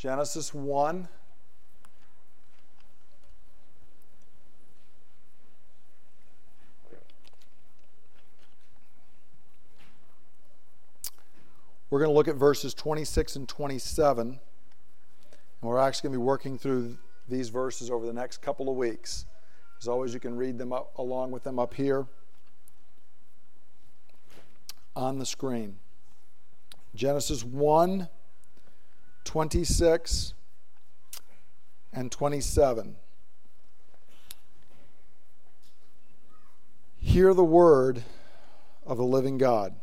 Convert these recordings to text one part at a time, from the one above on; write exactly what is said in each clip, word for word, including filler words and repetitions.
Genesis one. We're going to look at verses twenty-six and twenty-seven. And we're actually going to be working through these verses over the next couple of weeks. As always, you can read them up, along with them up here on the screen. Genesis one, twenty-six, and twenty-seven. Hear the word of the living God.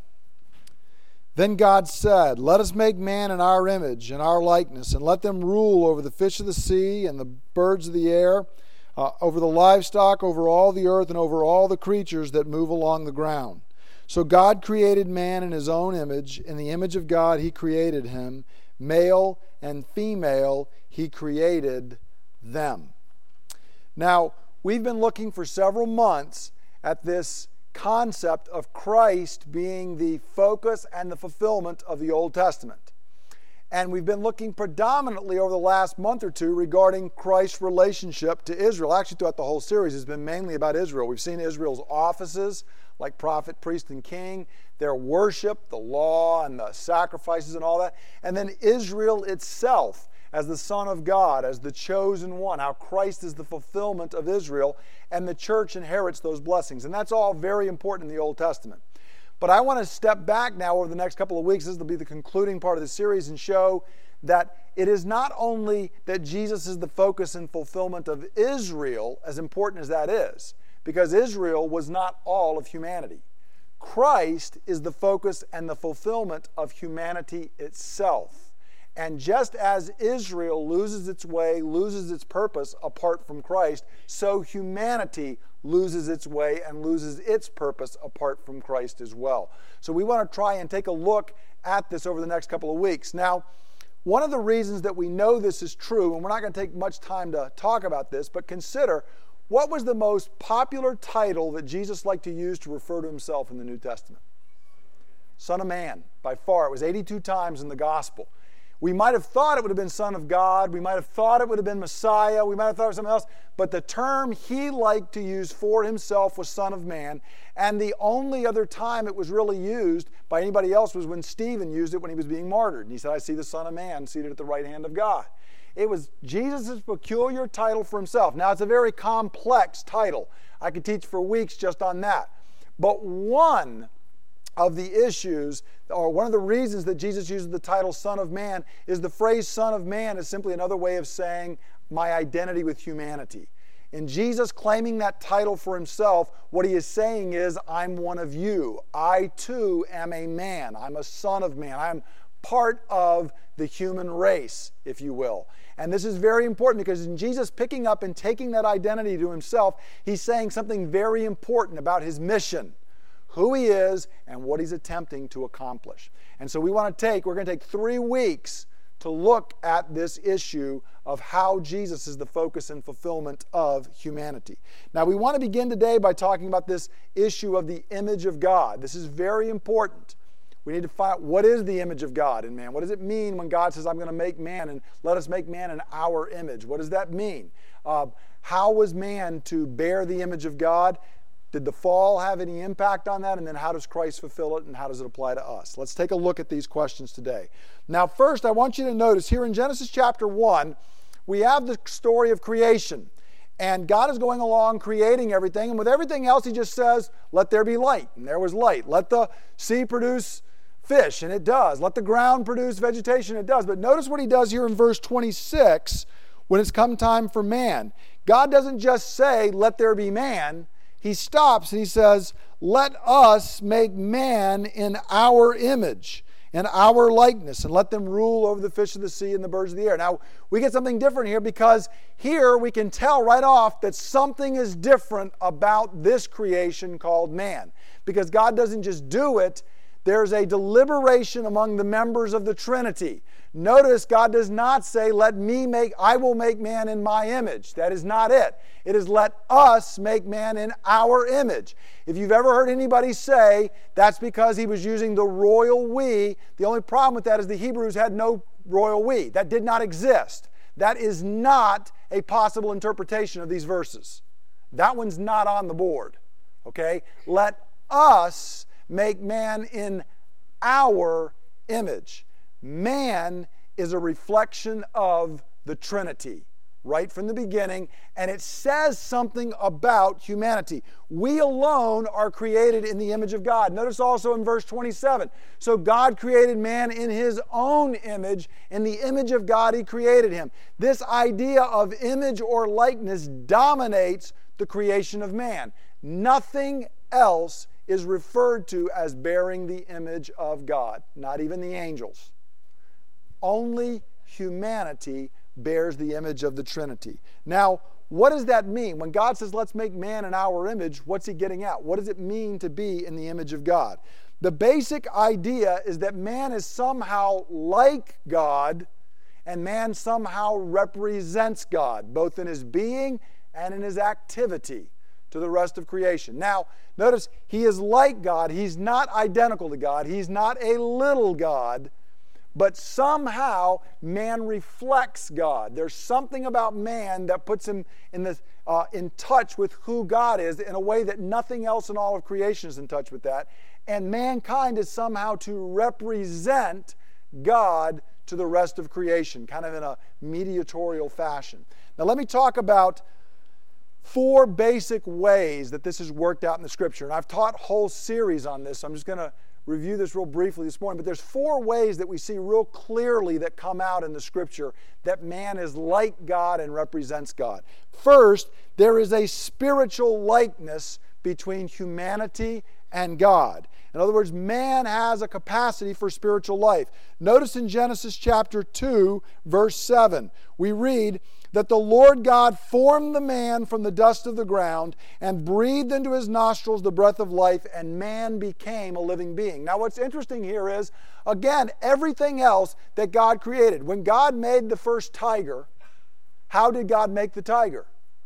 Then God said, "Let us make man in our image, in our likeness, and let them rule over the fish of the sea and the birds of the air, uh, over the livestock, over all the earth, and over all the creatures that move along the ground." So God created man in his own image. In the image of God he created him. Male and female he created them. Now, we've been looking for several months at this concept of Christ being the focus and the fulfillment of the Old Testament. And we've been looking predominantly over the last month or two regarding Christ's relationship to Israel. Actually, throughout the whole series, it's been mainly about Israel. We've seen Israel's offices, like prophet, priest, and king, their worship, the law, and the sacrifices and all that. And then Israel itself as the Son of God, as the chosen one, how Christ is the fulfillment of Israel, and the church inherits those blessings. And that's all very important in the Old Testament. But I want to step back now over the next couple of weeks. This will be the concluding part of the series, and show that it is not only that Jesus is the focus and fulfillment of Israel, as important as that is, because Israel was not all of humanity. Christ is the focus and the fulfillment of humanity itself. And just as Israel loses its way, loses its purpose apart from Christ, so humanity loses its way and loses its purpose apart from Christ as well. So we want to try and take a look at this over the next couple of weeks. Now, one of the reasons that we know this is true, and we're not going to take much time to talk about this, but consider, what was the most popular title that Jesus liked to use to refer to himself in the New Testament? Son of Man, by far. It was eighty-two times in the Gospel. We might have thought it would have been Son of God. We might have thought it would have been Messiah. We might have thought it was something else. But the term he liked to use for himself was Son of Man. And the only other time it was really used by anybody else was when Stephen used it when he was being martyred. And he said, "I see the Son of Man seated at the right hand of God." It was Jesus' peculiar title for himself. Now, it's a very complex title. I could teach for weeks just on that. But one of the issues, or one of the reasons that Jesus uses the title Son of Man, is the phrase Son of Man is simply another way of saying my identity with humanity. In Jesus claiming that title for himself, what he is saying is, I'm one of you. I too am a man. I'm a son of man. I'm part of the human race, if you will. And this is very important, because in Jesus picking up and taking that identity to himself, he's saying something very important about his mission, who he is, and what he's attempting to accomplish. And so we want to take, we're going to take three weeks to look at this issue of how Jesus is the focus and fulfillment of humanity. Now, we want to begin today by talking about this issue of the image of God. This is very important. We need to find out, what is the image of God in man? What does it mean when God says, I'm going to make man, and let us make man in our image? What does that mean? Uh, how was man to bear the image of God? Did the fall have any impact on that? And then how does Christ fulfill it, and how does it apply to us? Let's take a look at these questions today. Now, first, I want you to notice here in Genesis chapter one, we have the story of creation. And God is going along creating everything. And with everything else, he just says, let there be light. And there was light. Let the sea produce fish, and it does. Let the ground produce vegetation, it does. But notice what he does here in verse twenty-six when it's come time for man. God doesn't just say, let there be man. He stops and he says, let us make man in our image, in our likeness, and let them rule over the fish of the sea and the birds of the air. Now, we get something different here, because here we can tell right off that something is different about this creation called man. Because God doesn't just do it, There's a deliberation among the members of the Trinity. Notice God does not say, let me make, I will make man in my image. That is not it. It is let us make man in our image. If you've ever heard anybody say that's because he was using the royal we, the only problem with that is the Hebrews had no royal we. That did not exist. That is not a possible interpretation of these verses. That one's not on the board. Okay? Let us make man in our image. Man is a reflection of the Trinity right from the beginning, and it says something about humanity. We alone are created in the image of God. Notice also in verse twenty-seven, so God created man in his own image. In the image of God he created him. This idea of image or likeness dominates the creation of man. Nothing else is referred to as bearing the image of God, not even the angels. Only humanity bears the image of the Trinity. Now, what does that mean? When God says, let's make man in our image, what's he getting at? What does it mean to be in the image of God? The basic idea is that man is somehow like God, and man somehow represents God, both in his being and in his activity to the rest of creation. Now, notice, he is like God. He's not identical to God. He's not a little God. But somehow man reflects God. There's something about man that puts him in, the, uh, in touch with who God is in a way that nothing else in all of creation is in touch with that. And mankind is somehow to represent God to the rest of creation, kind of in a mediatorial fashion. Now let me talk about four basic ways that this is worked out in the Scripture. And I've taught whole series on this, so I'm just going to review this real briefly this morning. But there's four ways that we see real clearly that come out in the Scripture that man is like God and represents God. First, there is a spiritual likeness between humanity and God. In other words, man has a capacity for spiritual life. Notice in Genesis chapter two, verse seven, we read that the Lord God formed the man from the dust of the ground and breathed into his nostrils the breath of life, and man became a living being. Now what's interesting here is, again, everything else that God created. When God made the first tiger, how did God make the tiger?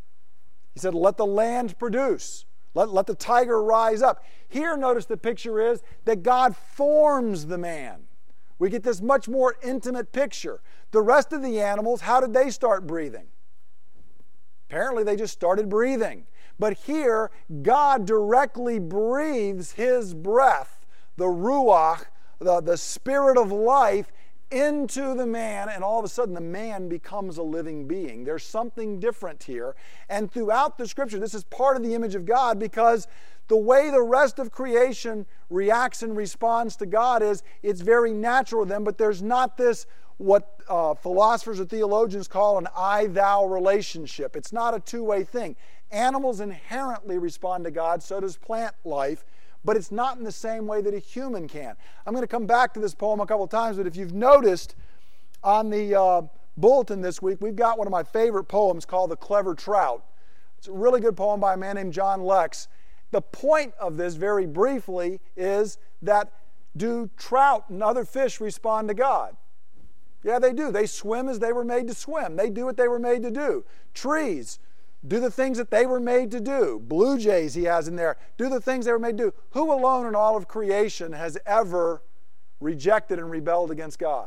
He said, let the land produce. Let, let the tiger rise up. Here, notice the picture is that God forms the man. We get this much more intimate picture. The rest of the animals, how did they start breathing? Apparently they just started breathing. But here, God directly breathes his breath, the ruach, the, the spirit of life, into the man, and all of a sudden the man becomes a living being. There's something different here. And throughout the Scripture, this is part of the image of God, because the way the rest of creation reacts and responds to God is it's very natural to them, but there's not this what uh, philosophers or theologians call an I-thou relationship. It's not a two-way thing. Animals inherently respond to God, so does plant life, but it's not in the same way that a human can. I'm going to come back to this poem a couple of times, but if you've noticed on the uh, bulletin this week, we've got one of my favorite poems called The Clever Trout. It's a really good poem by a man named John Lex. The point of this, very briefly, is that do trout and other fish respond to God? Yeah, they do. They swim as they were made to swim. They do what they were made to do. Trees do the things that they were made to do. Blue jays he has in there do the things they were made to do. Who alone in all of creation has ever rejected and rebelled against God?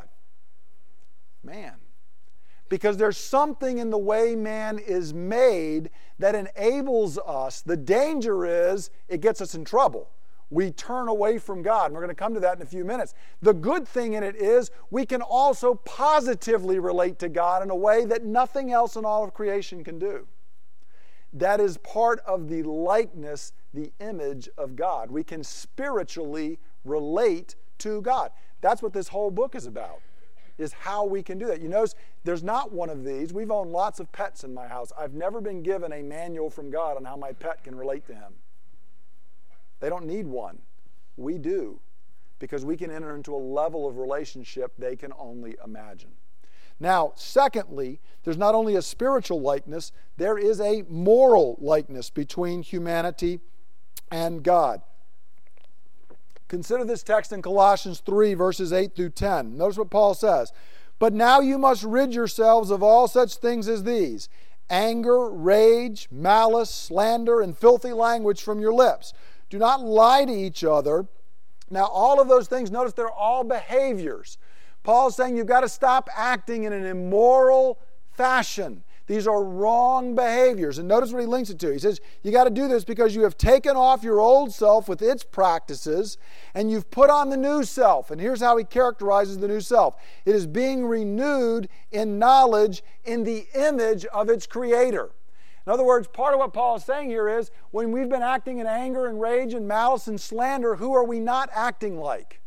Man. Because there's something in the way man is made that enables us. The danger is it gets us in trouble. We turn away from God. And we're going to come to that in a few minutes. The good thing in it is we can also positively relate to God in a way that nothing else in all of creation can do. That is part of the likeness, the image of God. We can spiritually relate to God. That's what this whole book is about, is how we can do that. You notice there's not one of these. We've owned lots of pets in my house. I've never been given a manual from God on how my pet can relate to him. They don't need one. We do, because we can enter into a level of relationship they can only imagine. Now, secondly, there's not only a spiritual likeness, there is a moral likeness between humanity and God. Consider this text in Colossians three, verses eight through ten. Notice what Paul says. But now you must rid yourselves of all such things as these: anger, rage, malice, slander, and filthy language from your lips. Do not lie to each other. Now, all of those things, notice they're all behaviors. Paul's saying you've got to stop acting in an immoral fashion. These are wrong behaviors. And notice what he links it to. He says, you got to do this because you have taken off your old self with its practices, and you've put on the new self. And here's how he characterizes the new self. It is being renewed in knowledge in the image of its creator. In other words, part of what Paul is saying here is, when we've been acting in anger and rage and malice and slander, who are we not acting like?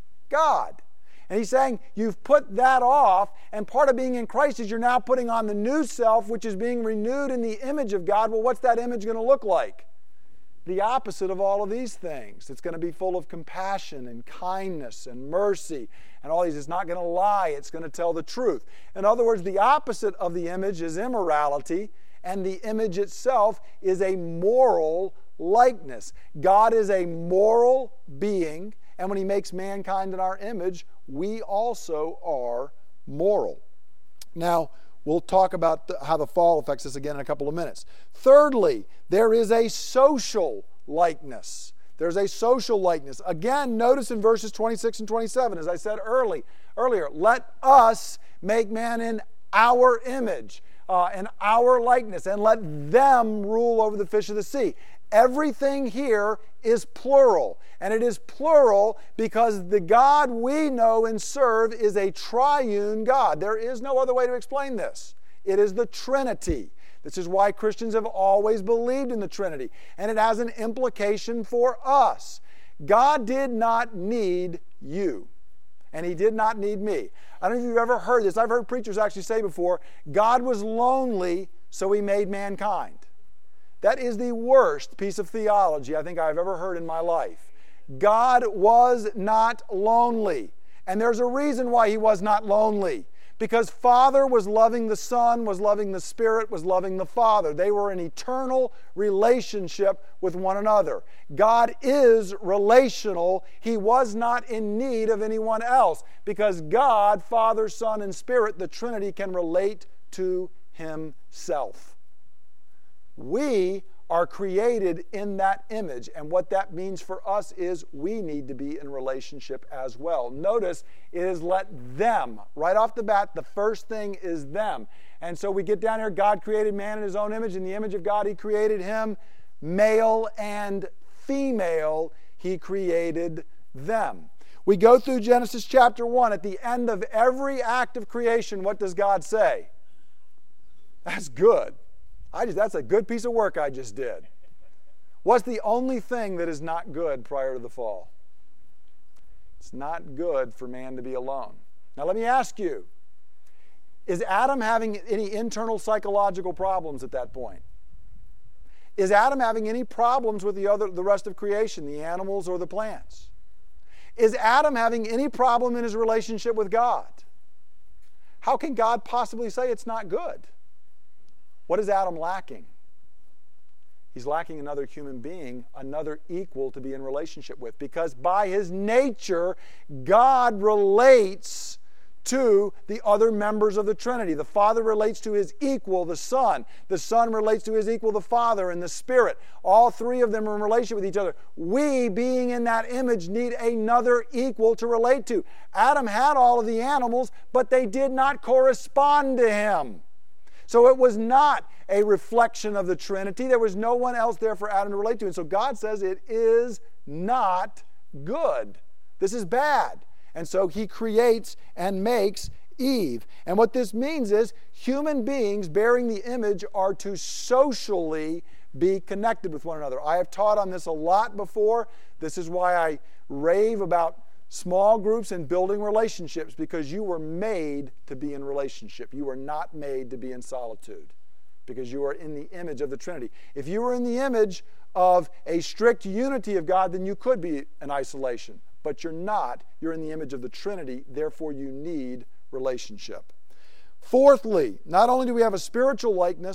God. And he's saying, you've put that off, and part of being in Christ is you're now putting on the new self, which is being renewed in the image of God. Well, what's that image going to look like? The opposite of all of these things. It's going to be full of compassion and kindness and mercy and all these. It's not going to lie. It's going to tell the truth. In other words, the opposite of the image is immorality, and the image itself is a moral likeness. God is a moral being, and when he makes mankind in our image, we also are moral. Now, we'll talk about the, how the fall affects us again in a couple of minutes. Thirdly, there is a social likeness. There's a social likeness. Again, notice in verses twenty-six and twenty-seven, as I said early, earlier, let us make man in our image, uh, in our likeness, and let them rule over the fish of the sea. Everything here is plural, and it is plural because the God we know and serve is a triune God. There is no other way to explain this. It is the Trinity. This is why Christians have always believed in the Trinity, and it has an implication for us. God did not need you, and he did not need me. I don't know if you've ever heard this. I've heard preachers actually say before, God was lonely, so he made mankind. That is the worst piece of theology I think I've ever heard in my life. God was not lonely. And there's a reason why he was not lonely. Because Father was loving the Son, was loving the Spirit, was loving the Father. They were in eternal relationship with one another. God is relational. He was not in need of anyone else. Because God, Father, Son, and Spirit, the Trinity, can relate to himself. We are created in that image, and what that means for us is we need to be in relationship as well. Notice it is let them. Right off the bat, the first thing is them. And so we get down here, God created man in his own image. In the image of God, he created him. Male and female, he created them. We go through Genesis chapter one. At the end of every act of creation, what does God say? That's good. I just, that's a good piece of work I just did. What's the only thing that is not good prior to the fall? It's not good for man to be alone. Now let me ask you, is Adam having any internal psychological problems at that point? Is Adam having any problems with the other, the rest of creation, the animals or the plants? Is Adam having any problem in his relationship with God? How can God possibly say it's not good? What is Adam lacking? He's lacking another human being, another equal to be in relationship with. Because by his nature, God relates to the other members of the Trinity. The Father relates to his equal, the Son. The Son relates to his equal, the Father, and the Spirit. All three of them are in relationship with each other. We, being in that image, need another equal to relate to. Adam had all of the animals, but they did not correspond to him. So it was not a reflection of the Trinity. There was no one else there for Adam to relate to. And so God says it is not good. This is bad. And so he creates and makes Eve. And what this means is human beings bearing the image are to socially be connected with one another. I have taught on this a lot before. This is why I rave about small groups and building relationships, because you were made to be in relationship. You were not made to be in solitude, because you are in the image of the Trinity. If you were in the image of a strict unity of God, then you could be in isolation. But you're not. You're in the image of the Trinity. Therefore, you need relationship. Fourthly, not only do we have a spiritual likeness,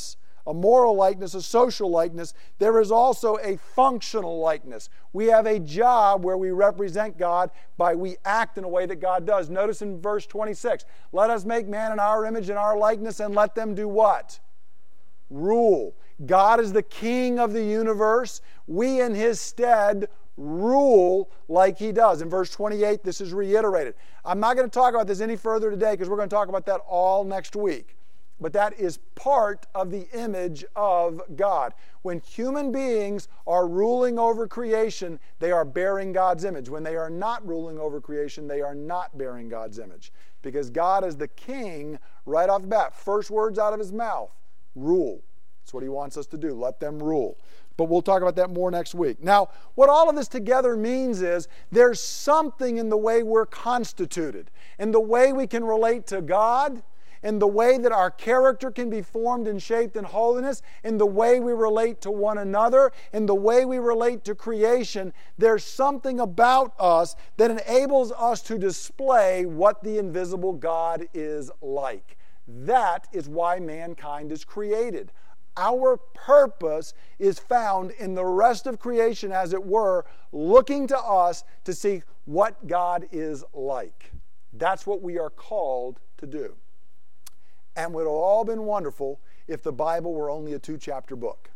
a moral likeness, a social likeness, there is also a functional likeness. We have a job where we represent God by we act in a way that God does. Notice in verse twenty-six, let us make man in our image and our likeness, and let them do what? Rule. God is the king of the universe. We in his stead rule like he does. In verse twenty-eight, this is reiterated. I'm not going to talk about this any further today because we're going to talk about that all next week. But that is part of the image of God. When human beings are ruling over creation, they are bearing God's image. When they are not ruling over creation, they are not bearing God's image. Because God is the king right off the bat. First words out of his mouth, rule. That's what he wants us to do. Let them rule. But we'll talk about that more next week. Now, what all of this together means is there's something in the way we're constituted, in the way we can relate to God, in the way that our character can be formed and shaped in holiness, in the way we relate to one another, in the way we relate to creation. There's something about us that enables us to display what the invisible God is like. That is why mankind is created. Our purpose is found in the rest of creation, as it were, looking to us to see what God is like. That's what we are called to do. And it would have all been wonderful if the Bible were only a two-chapter book.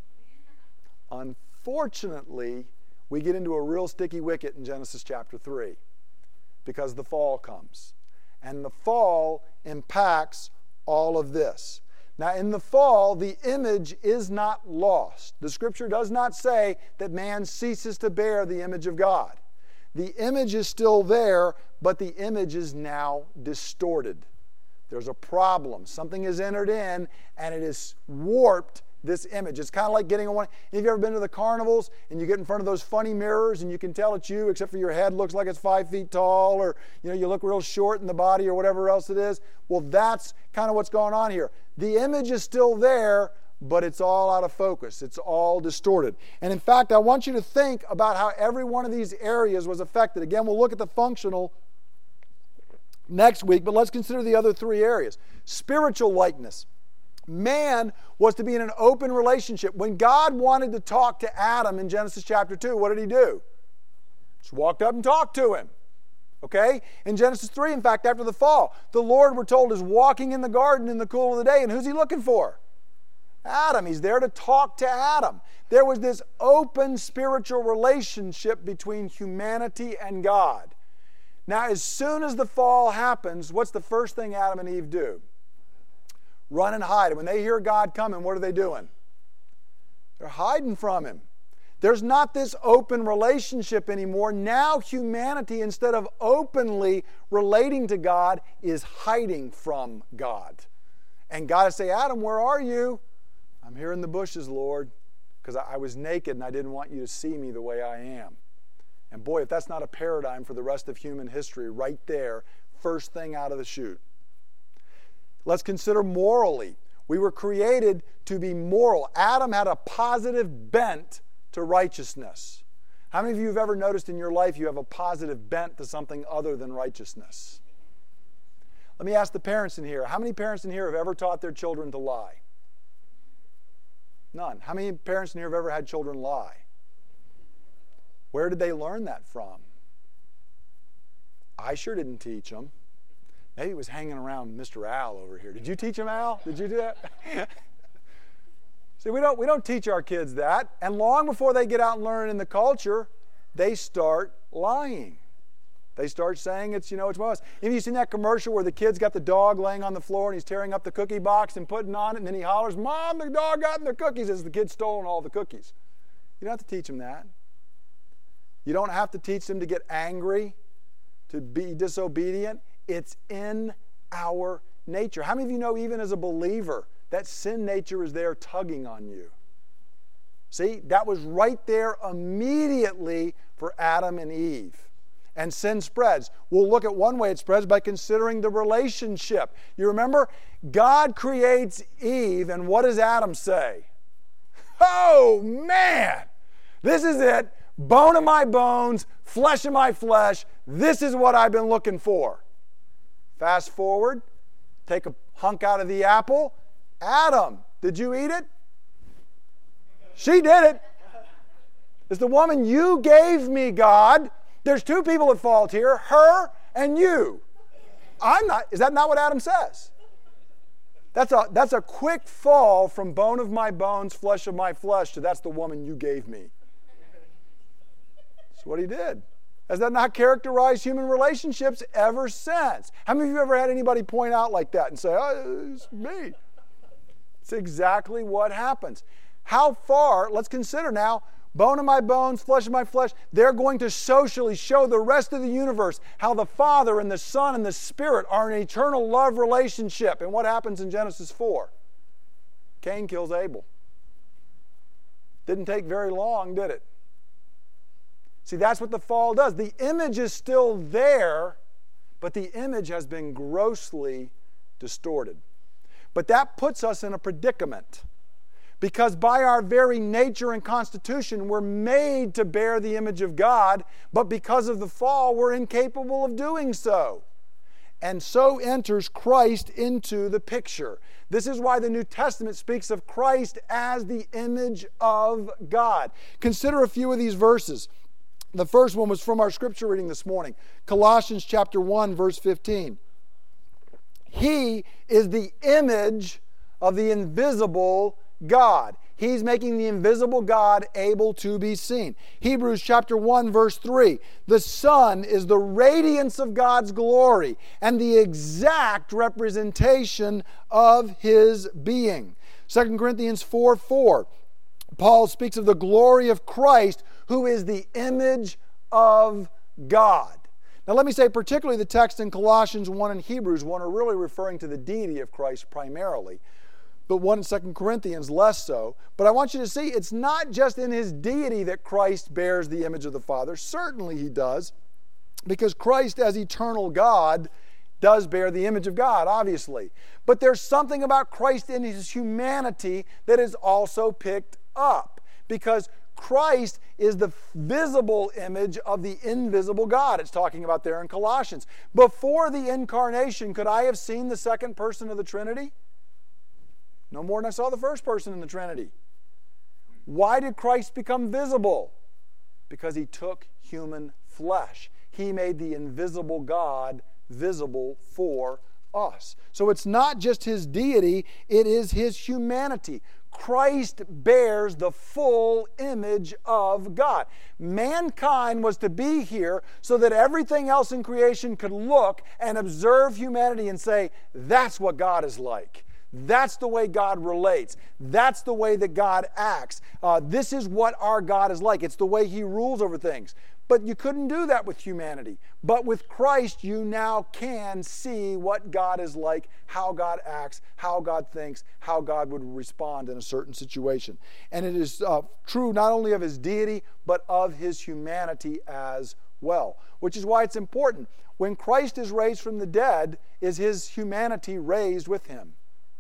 Unfortunately, we get into a real sticky wicket in Genesis chapter three because the fall comes. And the fall impacts all of this. Now, in the fall, the image is not lost. The Scripture does not say that man ceases to bear the image of God. The image is still there, but the image is now distorted. There's a problem. Something is entered in, and it has warped this image. It's kind of like getting on one. Have you ever been to the carnivals and you get in front of those funny mirrors and you can tell it's you, except for your head looks like it's five feet tall, or you know you look real short in the body, or whatever else it is? Well, that's kind of what's going on here. The image is still there, but it's all out of focus. It's all distorted. And in fact, I want you to think about how every one of these areas was affected. Again, we'll look at the functional next week, but let's consider the other three areas. Spiritual likeness. Man was to be in an open relationship. When God wanted to talk to Adam in Genesis chapter two, what did he do? Just walked up and talked to him. Okay? In Genesis three, in fact, after the fall, the Lord, we're told, is walking in the garden in the cool of the day. And who's he looking for? Adam. He's there to talk to Adam. There was this open spiritual relationship between humanity and God. Now, as soon as the fall happens, what's the first thing Adam and Eve do? Run and hide. And when they hear God coming, what are they doing? They're hiding from him. There's not this open relationship anymore. Now humanity, instead of openly relating to God, is hiding from God. And God will say, Adam, where are you? I'm here in the bushes, Lord, because I was naked and I didn't want you to see me the way I am. And boy, if that's not a paradigm for the rest of human history, right there, first thing out of the chute. Let's consider morally. We were created to be moral. Adam had a positive bent to righteousness. How many of you have ever noticed in your life you have a positive bent to something other than righteousness? Let me ask the parents in here. How many parents in here have ever taught their children to lie? None. How many parents in here have ever had children lie? Where did they learn that from? I sure didn't teach them. Maybe it was hanging around Mister Al over here. Did you teach him, Al? Did you do that? See, we don't, we don't teach our kids that. And long before they get out and learn in the culture, they start lying. They start saying it's, you know, it's most. Have you seen that commercial where the kid's got the dog laying on the floor and he's tearing up the cookie box and putting on it, and then he hollers, Mom, the dog got in the cookies, as the kid's stolen all the cookies. You don't have to teach them that. You don't have to teach them to get angry, to be disobedient. It's in our nature. How many of you know, even as a believer, that sin nature is there tugging on you? See, that was right there immediately for Adam and Eve. And sin spreads. We'll look at one way it spreads by considering the relationship. You remember, God creates Eve, and what does Adam say? Oh, man! This is it. Bone of my bones, flesh of my flesh. This is what I've been looking for. Fast forward, take a hunk out of the apple. Adam, Did you eat it? She did it. It's the woman you gave me, God. There's two people at fault here, her and you. I'm not. Is that not what Adam says? That's a, that's a quick fall from bone of my bones, flesh of my flesh, to that's the woman you gave me. That's what he did. Has that not characterized human relationships ever since? How many of you ever had anybody point out like that and say, oh, it's me? It's exactly what happens. How far, let's consider now, bone of my bones, flesh of my flesh, they're going to socially show the rest of the universe how the Father and the Son and the Spirit are an eternal love relationship. And what happens in Genesis four? Cain kills Abel. Didn't take very long, did it? See, that's what the fall does. The image is still there, but the image has been grossly distorted. But that puts us in a predicament. Because by our very nature and constitution, we're made to bear the image of God, but because of the fall, we're incapable of doing so. And so enters Christ into the picture. This is why the New Testament speaks of Christ as the image of God. Consider a few of these verses. The first one was from our scripture reading this morning, Colossians chapter one, verse fifteen. He is the image of the invisible God. He's making the invisible God able to be seen. Hebrews chapter one, verse three. The Son is the radiance of God's glory and the exact representation of His being. Second Corinthians four, four. Paul speaks of the glory of Christ, who is the image of God. Now let me say, particularly the text in Colossians one and Hebrews one are really referring to the deity of Christ primarily, but one in Second Corinthians less so. But I want you to see, it's not just in His deity that Christ bears the image of the Father. Certainly He does, because Christ as eternal God does bear the image of God, obviously. But there's something about Christ in His humanity that is also picked up, because Christ is the visible image of the invisible God. It's talking about there in Colossians. Before the incarnation, could I have seen the second person of the Trinity? No more than I saw the first person in the Trinity. Why did Christ become visible? Because He took human flesh. He made the invisible God visible for us. So it's not just His deity, it is His humanity. Christ bears the full image of God. Mankind was to be here so that everything else in creation could look and observe humanity and say, that's what God is like. That's the way God relates. That's the way that God acts. Uh, this is what our God is like. It's the way He rules over things. But you couldn't do that with humanity. But with Christ, you now can see what God is like, how God acts, how God thinks, how God would respond in a certain situation. And it is uh, true not only of His deity, but of His humanity as well. Which is why it's important. When Christ is raised from the dead, is His humanity raised with Him?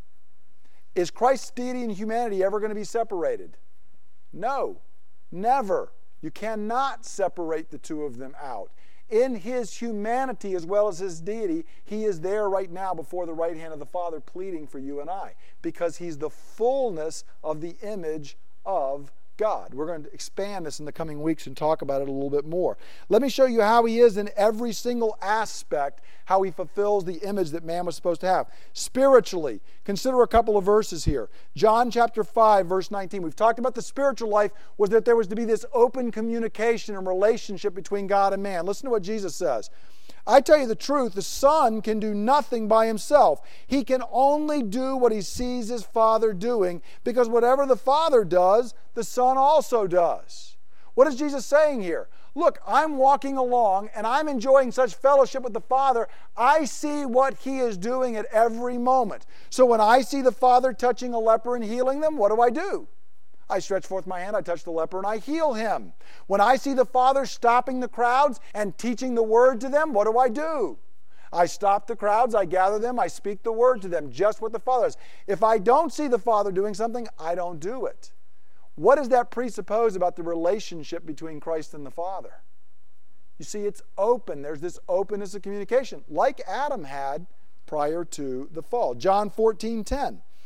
Is Christ's deity and humanity ever going to be separated? No, never. You cannot separate the two of them out. In His humanity as well as His deity, He is there right now before the right hand of the Father pleading for you and I, because He's the fullness of the image of God. We're going to expand this in the coming weeks and talk about it a little bit more. Let me show you how He is in every single aspect, how He fulfills the image that man was supposed to have. Spiritually, consider a couple of verses here. John chapter five, verse nineteen. We've talked about the spiritual life was that there was to be this open communication and relationship between God and man. Listen to what Jesus says. I tell you the truth, the Son can do nothing by Himself. He can only do what He sees His Father doing, because whatever the Father does, the Son also does. What is Jesus saying here? Look, I'm walking along and I'm enjoying such fellowship with the Father, I see what He is doing at every moment. So when I see the Father touching a leper and healing them, what do I do? I stretch forth my hand, I touch the leper, and I heal him. When I see the Father stopping the crowds and teaching the Word to them, what do I do? I stop the crowds, I gather them, I speak the Word to them, just what the Father does. If I don't see the Father doing something, I don't do it. What does that presuppose about the relationship between Christ and the Father? You see, it's open. There's this openness of communication, like Adam had prior to the fall. John fourteen ten.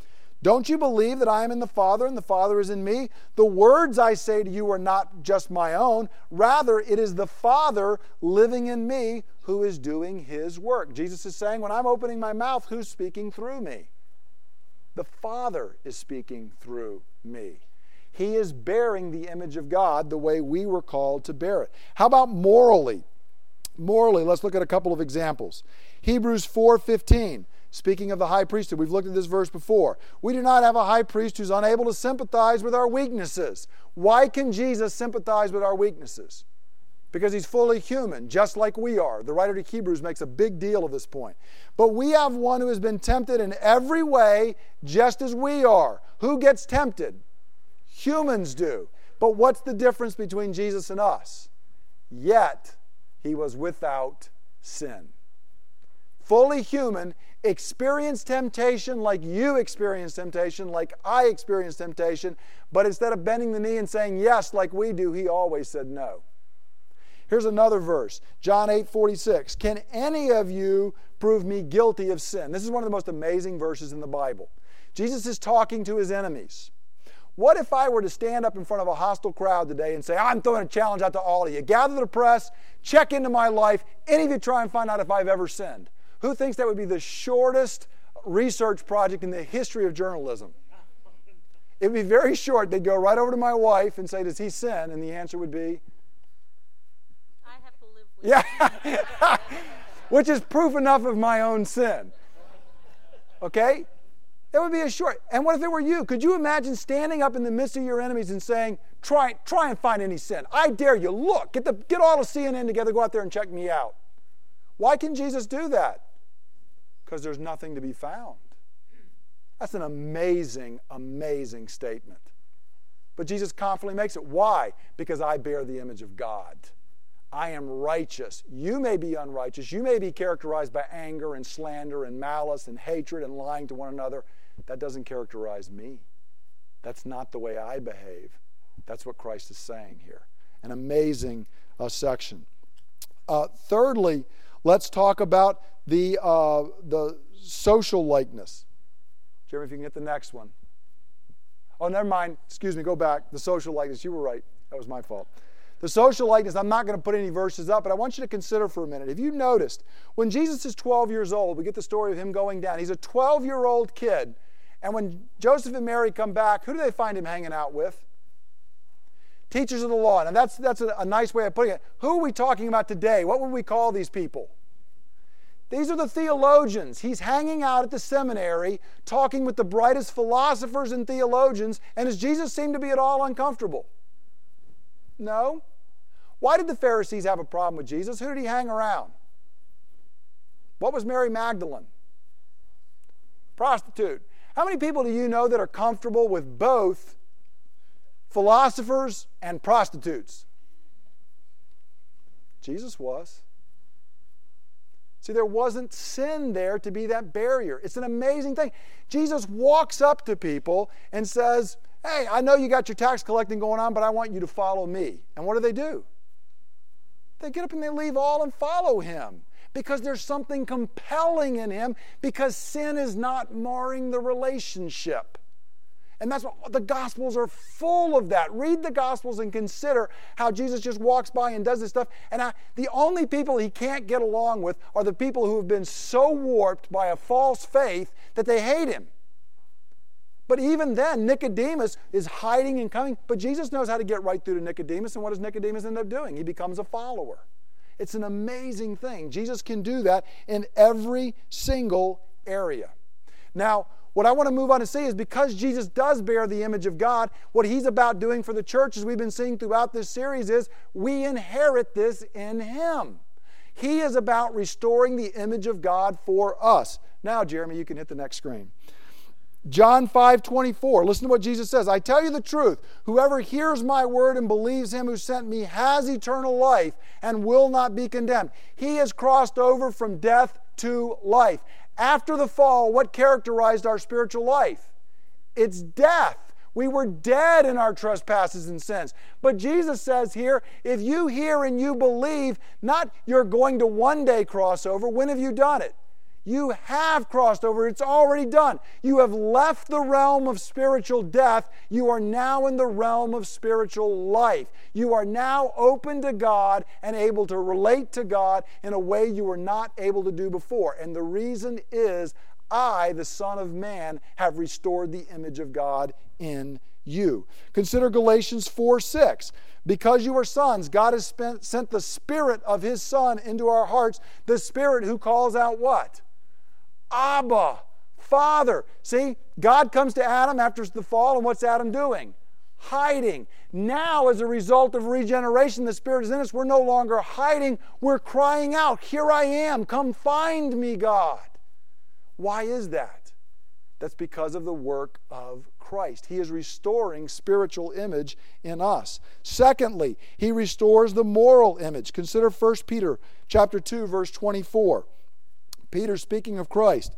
Don't you believe that I am in the Father and the Father is in me? The words I say to you are not just my own. Rather, it is the Father living in me who is doing His work. Jesus is saying, when I'm opening my mouth, who's speaking through me? The Father is speaking through me. He is bearing the image of God the way we were called to bear it. How about morally? Morally, let's look at a couple of examples. Hebrews four fifteen. Speaking of the high priesthood, we've looked at this verse before. We do not have a high priest who's unable to sympathize with our weaknesses. Why can Jesus sympathize with our weaknesses? Because He's fully human, just like we are. The writer to Hebrews makes a big deal of this point. But we have one who has been tempted in every way, just as we are. Who gets tempted? Humans do. But what's the difference between Jesus and us? Yet He was without sin. Fully human, experienced temptation like you experienced temptation, like I experienced temptation, but instead of bending the knee and saying yes like we do, He always said no. Here's another verse, John eight forty-six. Can any of you prove me guilty of sin? This is one of the most amazing verses in the Bible. Jesus is talking to His enemies. What if I were to stand up in front of a hostile crowd today and say, I'm throwing a challenge out to all of you. Gather the press, check into my life. Any of you try and find out if I've ever sinned. Who thinks that would be the shortest research project in the history of journalism? It would be very short. They'd go right over to my wife and say, does he sin? And the answer would be, I have to live with yeah, which is proof enough of my own sin. Okay? That would be a short. And what if it were you? Could you imagine standing up in the midst of your enemies and saying, try, try and find any sin. I dare you. Look, get, the, get all of C N N together, go out there and check me out. Why can Jesus do that? Because there's nothing to be found. That's an amazing, amazing statement. But Jesus confidently makes it. Why? Because I bear the image of God. I am righteous. You may be unrighteous. You may be characterized by anger and slander and malice and hatred and lying to one another. That doesn't characterize me. That's not the way I behave. That's what Christ is saying here. An amazing uh, section. Uh, thirdly, let's talk about the uh, the social likeness. Jeremy, if you can get the next one. Oh, never mind. Excuse me, go back. The social likeness. You were right. That was my fault. The social likeness, I'm not going to put any verses up, but I want you to consider for a minute. Have you noticed, when Jesus is twelve years old, we get the story of Him going down. He's a twelve-year-old kid, and when Joseph and Mary come back, who do they find Him hanging out with? Teachers of the law. And that's, that's a, a nice way of putting it. Who are we talking about today? What would we call these people? These are the theologians. He's hanging out at the seminary, talking with the brightest philosophers and theologians, and does Jesus seem to be at all uncomfortable? No. Why did the Pharisees have a problem with Jesus? Who did He hang around? What was Mary Magdalene? Prostitute. How many people do you know that are comfortable with both philosophers and prostitutes? Jesus was. See, there wasn't sin there to be that barrier. It's an amazing thing. Jesus walks up to people and says, hey, I know you got your tax collecting going on, but I want you to follow me. And what do they do? They get up and they leave all and follow Him because there's something compelling in Him, because sin is not marring the relationship. And that's what the Gospels are full of that. Read the Gospels and consider how Jesus just walks by and does this stuff. And I, the only people He can't get along with are the people who have been so warped by a false faith that they hate Him. But even then, Nicodemus is hiding and coming. But Jesus knows how to get right through to Nicodemus. And what does Nicodemus end up doing? He becomes a follower. It's an amazing thing. Jesus can do that in every single area. Now, what I want to move on to say is, because Jesus does bear the image of God, what He's about doing for the church, as we've been seeing throughout this series, is we inherit this in Him. He is about restoring the image of God for us. Now, Jeremy, you can hit the next screen. John five twenty-four. Listen to what Jesus says. I tell you the truth. Whoever hears my word and believes Him who sent me has eternal life and will not be condemned. He has crossed over from death to life. After the fall, what characterized our spiritual life? It's death. We were dead in our trespasses and sins. But Jesus says here, if you hear and you believe, not you're going to one day cross over. When have you done it? You have crossed over. It's already done. You have left the realm of spiritual death. You are now in the realm of spiritual life. You are now open to God and able to relate to God in a way you were not able to do before. And the reason is, I, the Son of Man, have restored the image of God in you. Consider Galatians four six. Because you are sons, God has spent, sent the Spirit of His Son into our hearts, the Spirit who calls out what? Abba, Father. See, God comes to Adam after the fall, and what's Adam doing? Hiding. Now, as a result of regeneration, the Spirit is in us. We're no longer hiding. We're crying out, here I am. Come find me, God. Why is that? That's because of the work of Christ. He is restoring spiritual image in us. Secondly, He restores the moral image. Consider First Peter chapter two, verse twenty-four. Peter, speaking of Christ,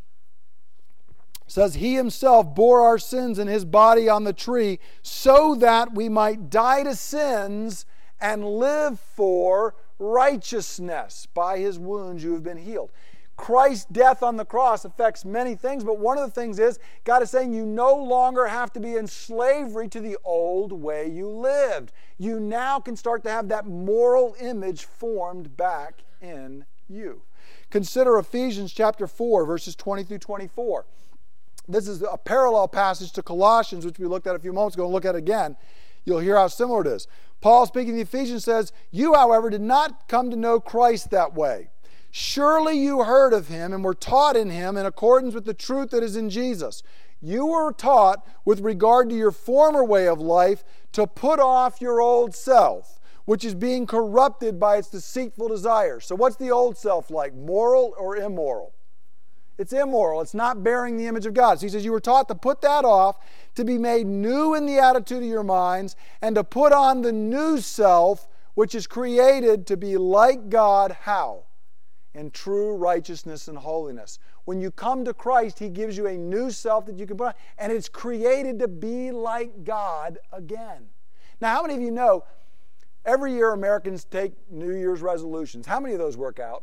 says, He Himself bore our sins in His body on the tree so that we might die to sins and live for righteousness. By His wounds you have been healed. Christ's death on the cross affects many things, but one of the things is God is saying you no longer have to be in slavery to the old way you lived. You now can start to have that moral image formed back in you. Consider Ephesians chapter four, verses twenty through twenty-four. This is a parallel passage to Colossians, which we looked at a few moments ago, and look at it again. You'll hear how similar it is. Paul, speaking to the Ephesians, says, You, however, did not come to know Christ that way. Surely you heard of Him and were taught in Him in accordance with the truth that is in Jesus. You were taught with regard to your former way of life to put off your old self, which is being corrupted by its deceitful desires. So what's the old self like? Moral or immoral? It's immoral. It's not bearing the image of God. So he says you were taught to put that off, to be made new in the attitude of your minds, and to put on the new self, which is created to be like God. How? In true righteousness and holiness. When you come to Christ, He gives you a new self that you can put on, and it's created to be like God again. Now, how many of you know every year Americans take New Year's resolutions? How many of those work out?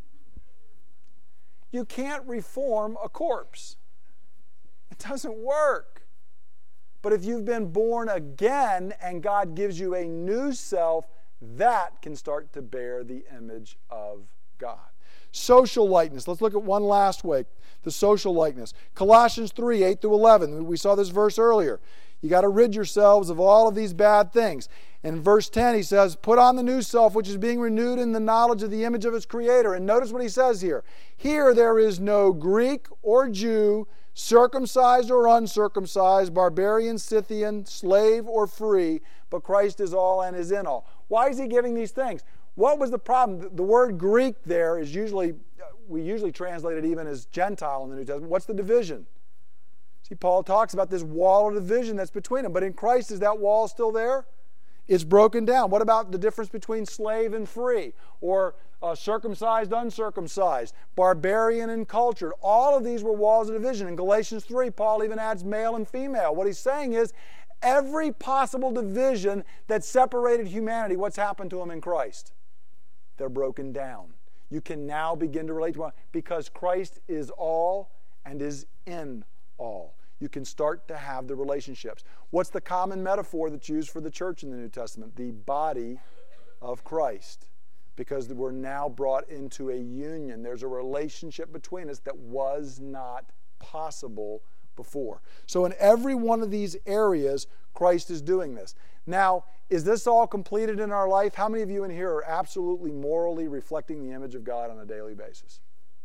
You can't reform a corpse. It doesn't work. But if you've been born again and God gives you a new self, that can start to bear the image of God. Social likeness. Let's look at one last way. The social likeness. Colossians three, eight through eleven. We saw this verse earlier. You got to rid yourselves of all of these bad things. In verse ten, he says, put on the new self, which is being renewed in the knowledge of the image of its Creator. And notice what he says here. Here there is no Greek or Jew, circumcised or uncircumcised, barbarian, Scythian, slave or free, but Christ is all and is in all. Why is he giving these things? What was the problem? The word Greek there is usually, we usually translate it even as Gentile in the New Testament. What's the division? See, Paul talks about this wall of division that's between them. But in Christ, is that wall still there? It's broken down. What about the difference between slave and free? Or uh, circumcised, uncircumcised, barbarian and cultured? All of these were walls of division. In Galatians three, Paul even adds male and female. What he's saying is, every possible division that separated humanity, what's happened to them in Christ? They're broken down. You can now begin to relate to one because Christ is all and is in all. You can start to have the relationships. What's the common metaphor that's used for the church in the New Testament? The body of Christ. Because we're now brought into a union. There's a relationship between us that was not possible before. So in every one of these areas, Christ is doing this. Now, is this all completed in our life? How many of you in here are absolutely morally reflecting the image of God on a daily basis?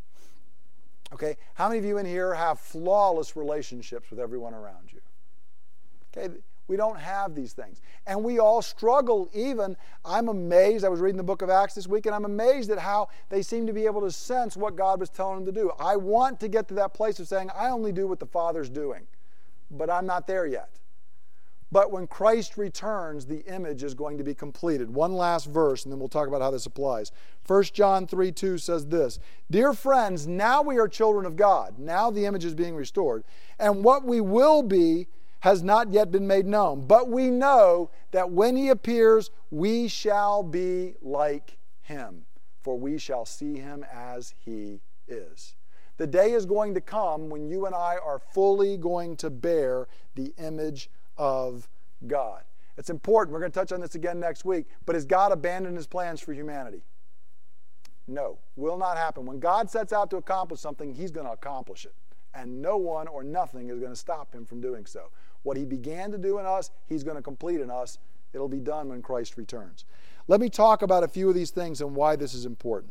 Okay, how many of you in here have flawless relationships with everyone around you? Okay, we don't have these things. And we all struggle even. I'm amazed. I was reading the book of Acts this week, and I'm amazed at how they seem to be able to sense what God was telling them to do. I want to get to that place of saying, I only do what the Father's doing. But I'm not there yet. But when Christ returns, the image is going to be completed. One last verse, and then we'll talk about how this applies. First John three two says this, Dear friends, now we are children of God. Now the image is being restored. And what we will be has not yet been made known. But we know that when He appears, we shall be like Him. For we shall see Him as He is. The day is going to come when you and I are fully going to bear the image of God. It's important. We're going to touch on this again next week. But has God abandoned his plans for humanity? No, will not happen. When God sets out to accomplish something, he's going to accomplish it. And no one or nothing is going to stop him from doing so. What he began to do in us, he's going to complete in us. It'll be done when Christ returns. Let me talk about a few of these things and why this is important.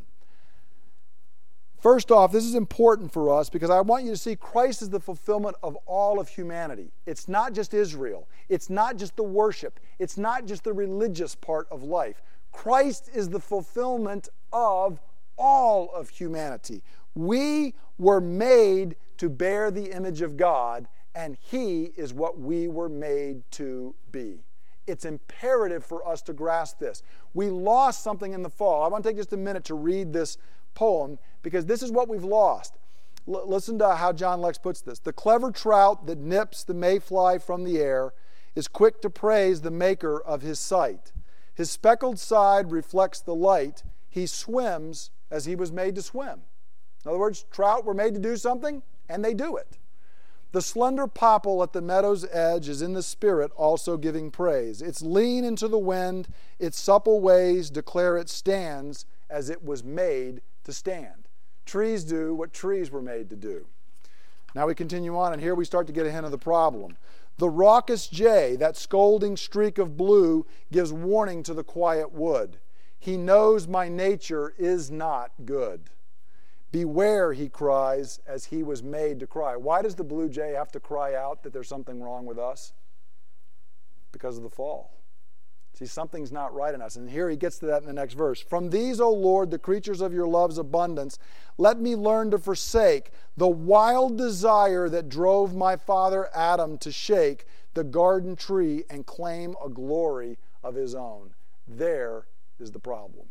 First off, this is important for us because I want you to see Christ is the fulfillment of all of humanity. It's not just Israel. It's not just the worship. It's not just the religious part of life. Christ is the fulfillment of all of humanity. We were made to bear the image of God, and he is what we were made to be. It's imperative for us to grasp this. We lost something in the fall. I want to take just a minute to read this poem because this is what we've lost. L- listen to how John Lex puts this. The clever trout that nips the mayfly from the air is quick to praise the maker of his sight. His speckled side reflects the light. He swims as he was made to swim. In other words, trout were made to do something, and they do it. The slender popple at the meadow's edge is in the spirit also giving praise. Its lean into the wind, its supple ways declare it stands as it was made to stand. Trees do what trees were made to do. Now we continue on, and here we start to get a hint of the problem. The raucous jay, that scolding streak of blue, gives warning to the quiet wood. He knows my nature is not good. Beware, he cries, as he was made to cry. Why does the blue jay have to cry out that there's something wrong with us? Because of the fall. See, something's not right in us. And here he gets to that in the next verse. From these, O Lord, the creatures of your love's abundance, let me learn to forsake the wild desire that drove my father Adam to shake the garden tree and claim a glory of his own. There is the problem.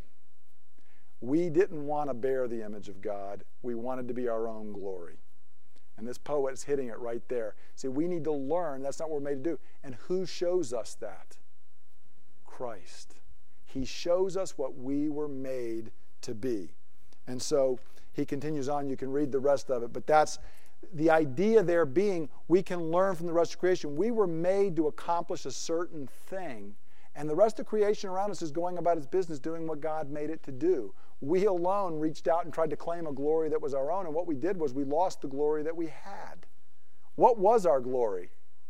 We didn't want to bear the image of God. We wanted to be our own glory. And this poet's hitting it right there. See, we need to learn that's not what we're made to do. And who shows us that? Christ. He shows us what we were made to be. And so he continues on. You can read the rest of it. But that's the idea there being we can learn from the rest of creation. We were made to accomplish a certain thing. And the rest of creation around us is going about its business doing what God made it to do. We alone reached out and tried to claim a glory that was our own. And what we did was we lost the glory that we had. What was our glory?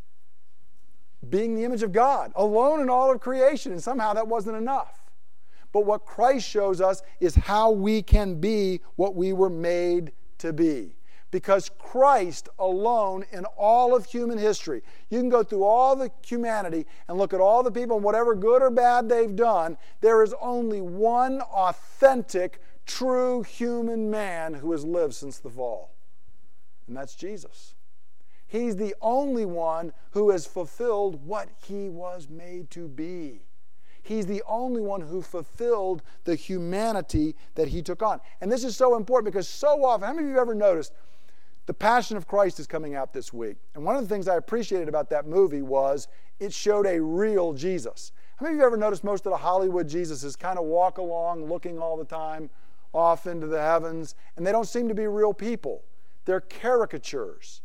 Being the image of God, alone in all of creation. And somehow that wasn't enough. But what Christ shows us is how we can be what we were made to be. Because Christ alone in all of human history, you can go through all the humanity and look at all the people and whatever good or bad they've done, there is only one authentic, true human man who has lived since the fall. And that's Jesus. He's the only one who has fulfilled what he was made to be. He's the only one who fulfilled the humanity that he took on. And this is so important because so often, how many of you have ever noticed The Passion of Christ is coming out this week. And one of the things I appreciated about that movie was it showed a real Jesus. How many of you ever noticed most of the Hollywood Jesuses kind of walk along looking all the time off into the heavens, and they don't seem to be real people. They're caricatures.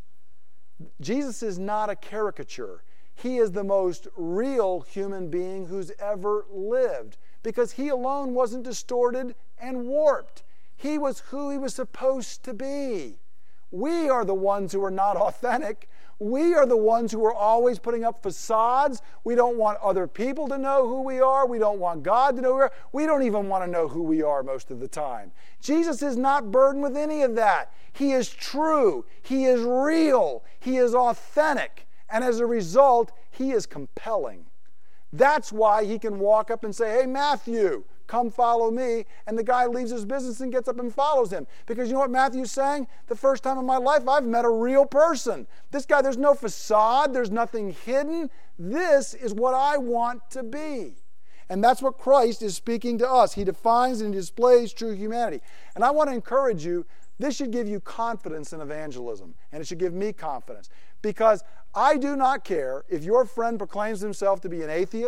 Jesus is not a caricature. He is the most real human being who's ever lived because he alone wasn't distorted and warped. He was who he was supposed to be. We are the ones who are not authentic. We are the ones who are always putting up facades. We don't want other people to know who we are. We don't want God to know who we are. We don't even want to know who we are most of the time. Jesus is not burdened with any of that. He is true. He is real. He is authentic. And as a result, he is compelling. That's why he can walk up and say, "Hey, Matthew, come follow me," and the guy leaves his business and gets up and follows him. Because you know what Matthew's saying? The first time in my life I've met a real person. This guy, there's no facade, there's nothing hidden. This is what I want to be. And that's what Christ is speaking to us. He defines and displays true humanity. And I want to encourage you, this should give you confidence in evangelism, and it should give me confidence. Because I do not care if your friend proclaims himself to be an atheist,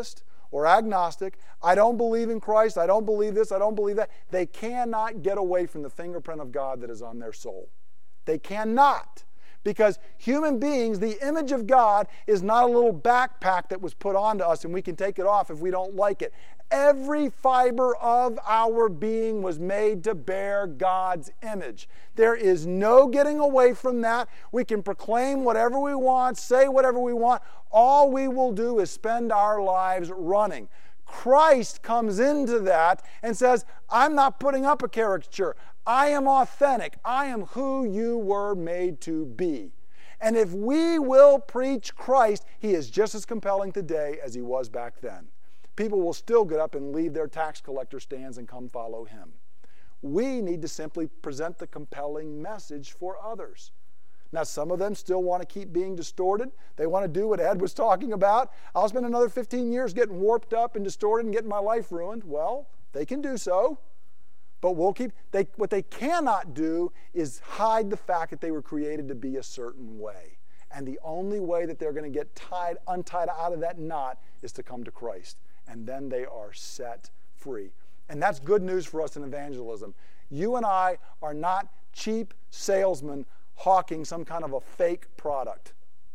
or agnostic, I don't believe in Christ, I don't believe this, I don't believe that, they cannot get away from the fingerprint of God that is on their soul. They cannot. Because human beings, the image of God is not a little backpack that was put onto us and we can take it off if we don't like it. Every fiber of our being was made to bear God's image. There is no getting away from that. We can proclaim whatever we want, say whatever we want. All we will do is spend our lives running. Christ comes into that and says, I'm not putting up a caricature. I am authentic. I am who you were made to be. And if we will preach Christ, he is just as compelling today as he was back then. People will still get up and leave their tax collector stands and come follow him. We need to simply present the compelling message for others. Now, some of them still want to keep being distorted. They want to do what Ed was talking about. I'll spend another fifteen years getting warped up and distorted and getting my life ruined. Well, they can do so. But we'll keep, they, what they cannot do is hide the fact that they were created to be a certain way. And the only way that they're going to get tied, untied out of that knot is to come to Christ. And then they are set free. And that's good news for us in evangelism. You and I are not cheap salesmen hawking some kind of a fake product.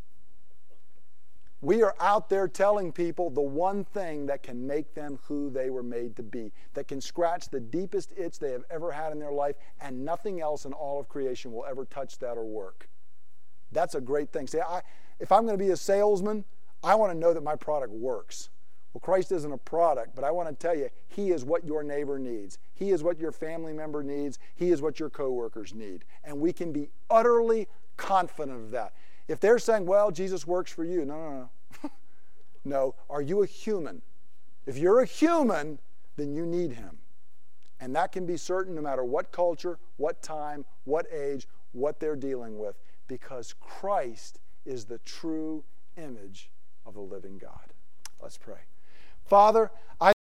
We are out there telling people the one thing that can make them who they were made to be, that can scratch the deepest itch they have ever had in their life, and nothing else in all of creation will ever touch that or work. That's a great thing. See, I, if I'm going to be a salesman, I want to know that my product works. Well, Christ isn't a product, but I want to tell you, he is what your neighbor needs. He is what your family member needs. He is what your coworkers need. And we can be utterly confident of that. If they're saying, well, Jesus works for you, no, no, no. No, are you a human? If you're a human, then you need him. And that can be certain no matter what culture, what time, what age, what they're dealing with, because Christ is the true image of the living God. Let's pray. Father, I